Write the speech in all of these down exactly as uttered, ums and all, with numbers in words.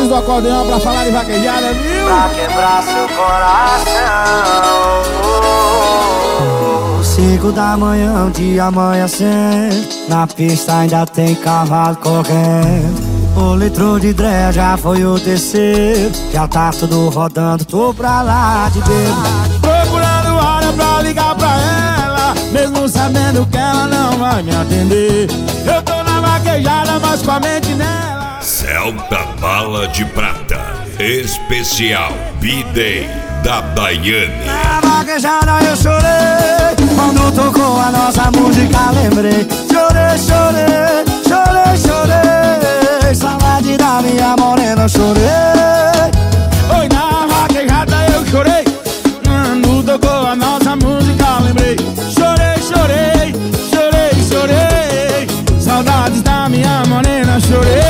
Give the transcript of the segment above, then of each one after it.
Preciso do acordeão pra falar de vaquejada, viu? Pra quebrar seu coração. Cinco da manhã, o dia amanhecendo. Na pista ainda tem cavalo correndo. O litro de Dré já foi o terceiro. Já tá tudo rodando, tô pra lá de bebo. Procurando hora pra ligar pra ela, mesmo sabendo que ela não vai me atender. Eu tô na vaquejada, mas com a mente nela. Celta Bala de Prata, especial B-Day da Daiane. Na vaquejada eu chorei, quando tocou a nossa música lembrei. Chorei, chorei, chorei, chorei. Saudade da minha morena, chorei. Oi, na vaquejada eu chorei, quando tocou a nossa música lembrei. Chorei, chorei, chorei, chorei. Saudades da minha morena, chorei.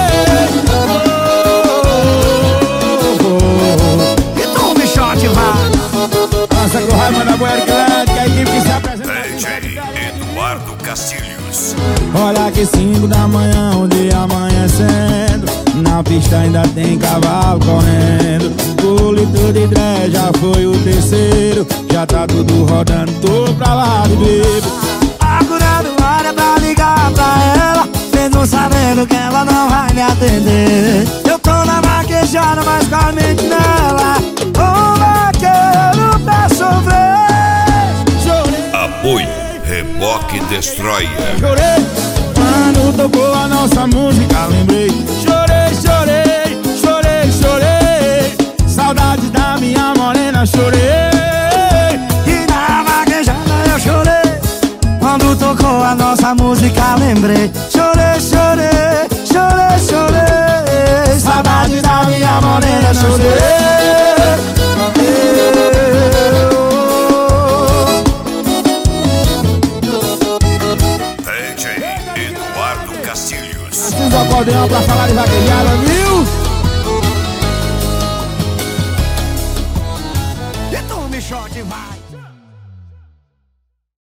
Nossa, que o Raimundo da Boa Grande, que a equipe que se apresenta. D J Eduardo Castilhos. Olha que cinco da manhã, o dia amanhecendo. Na pista ainda tem cavalo correndo. O litro de Dré já foi o terceiro. Já tá tudo rodando, tô pra lá de bebo. Procurando hora pra ligar pra ela, mesmo sabendo que ela não vai me atender. Eu tô na vaquejada, mas com a mente nela. Um vaqueiro pra sofrer. Chorei, Apoio Reboque Destroyer. chorei, quando tocou a nossa música lembrei. Chorei, chorei, chorei, chorei. Saudade da minha morena, chorei. E na vaquejada eu chorei, quando tocou a nossa música lembrei. Chorei, chorei, chorei, chorei. Saudade da minha morena, chorei. D J Eduardo Castilhos. Preciso do acordeão pra falar de vaquejada, viu?